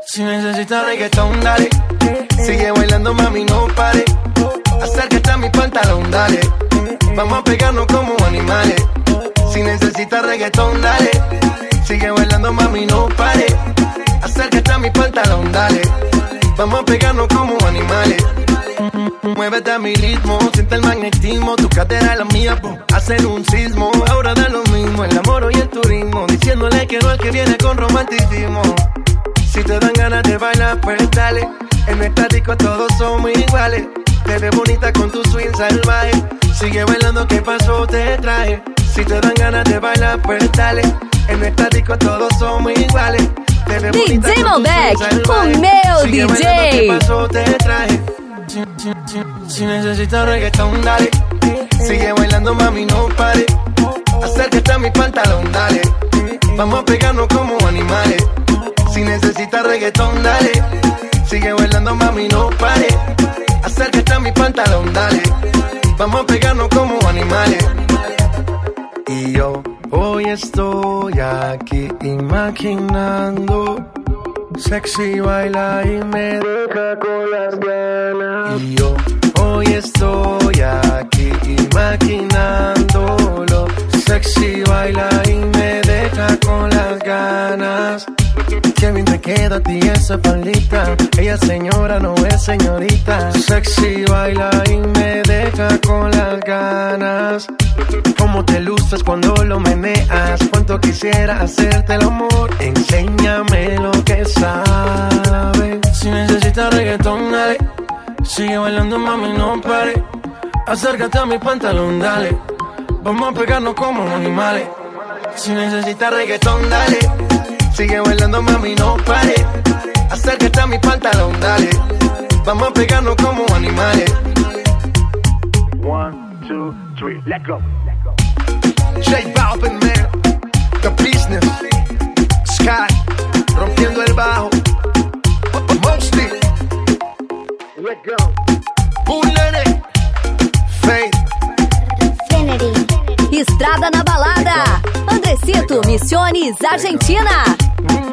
Si necesitas reggaetón, dale. Sigue bailando, mami, no pare. Acércate a mi pantalón, dale. Vamos a pegarnos como animales. Si necesitas reggaetón, dale. Sigue bailando, mami, no pare. Acércate a mi pantalón, dale. Vamos a pegarnos como animales. Muévete a mi ritmo, siente el magnetismo. Tu cadera es la mía, hacen un sismo. Ahora da lo mismo, el amor y el turismo. Diciéndole que no al que viene con romanticismo. Si te dan ganas de bailar, pues dale. En esta disco todos somos iguales. Te ves bonita con tu swing salvaje. Sigue bailando, ¿qué pasó? Te traje. Si te dan ganas de bailar, pues dale. En esta disco todos somos iguales. Te ves bonita DJ con tu Malbec, swing o salvaje. meu Sigue DJ. bailando, ¿qué pasó? Te traje. Si necesitas reggaetón, dale. Sigue bailando, mami, no pare. Acércate a mi pantalón, dale. Vamos a pegarnos como animales. Si necesitas reggaetón, dale. Sigue bailando, mami, no pare. Acércate a mi pantalón, dale. Vamos a pegarnos como animales. Y yo hoy estoy aquí imaginando. Sexy baila y me deja con las ganas. Y yo hoy estoy aquí imaginándolo. Sexy baila y me deja con las ganas. Qué bien te queda a ti esa faldita. Ella señora, no es señorita. Sexy baila y me deja con las ganas. Cómo te luces cuando lo meneas. Cuánto quisiera hacerte el amor. Enséñame lo que sabes. Si necesitas reggaetón, dale. Sigue bailando, mami, no pare. Acércate a mi pantalón, dale. Vamos a pegarnos como animales. Si necesitas reggaetón, dale. Sigue bailando, mami, no pare. Acércate a mi pantalón, dale. Vamos a pegarnos como animales. 1, 2, 3, let go. J Balvin, man. The Business. Sky. Rompiendo el bajo. Mostly. Let go. Bulene. Faith. Infinity. Estrada na balada. Andresito, Missiones, Argentina.